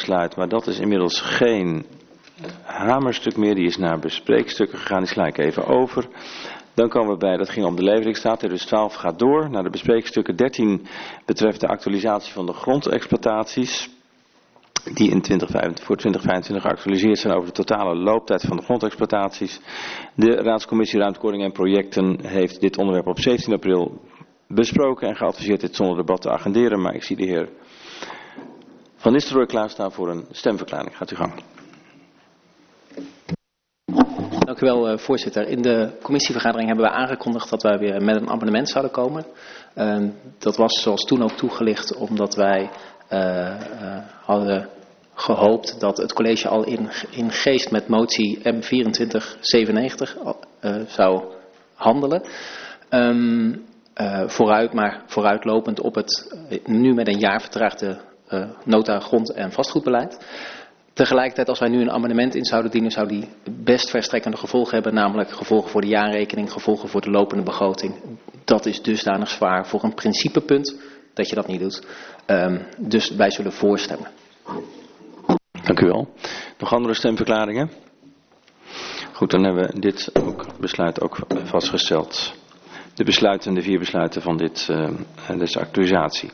stembesluit, maar dat is inmiddels geen hamerstuk meer. Die is naar bespreekstukken gegaan, die sla ik even over. Dan komen we bij, dat ging om de leveringsstaat, dus 12 gaat door naar de bespreekstukken. 13 betreft de actualisatie van de grondexploitaties, die in voor 2025 geactualiseerd zijn over de totale looptijd van de grondexploitaties. De Raadscommissie Ruimteordening en Projecten heeft dit onderwerp op 17 april besproken en geadviseerd dit zonder debat te agenderen. Maar ik zie de heer Van Nistelrooy klaarstaan voor een stemverklaring. Gaat u gang. Dank u wel, voorzitter. In de commissievergadering hebben we aangekondigd dat wij weer met een amendement zouden komen. Dat was zoals toen ook toegelicht omdat wij hadden gehoopt dat het college al in geest met motie M2497 zou handelen. Vooruitlopend op het nu met een jaar vertraagde nota grond- en vastgoedbeleid. Tegelijkertijd, als wij nu een amendement in zouden dienen, zou die best verstrekkende gevolgen hebben, namelijk gevolgen voor de jaarrekening, gevolgen voor de lopende begroting. Dat is dusdanig zwaar voor een principepunt dat je dat niet doet. Dus wij zullen voorstemmen. Dank u wel. Nog andere stemverklaringen? Goed, dan hebben we dit besluit ook vastgesteld. De 4 besluiten van deze actualisatie.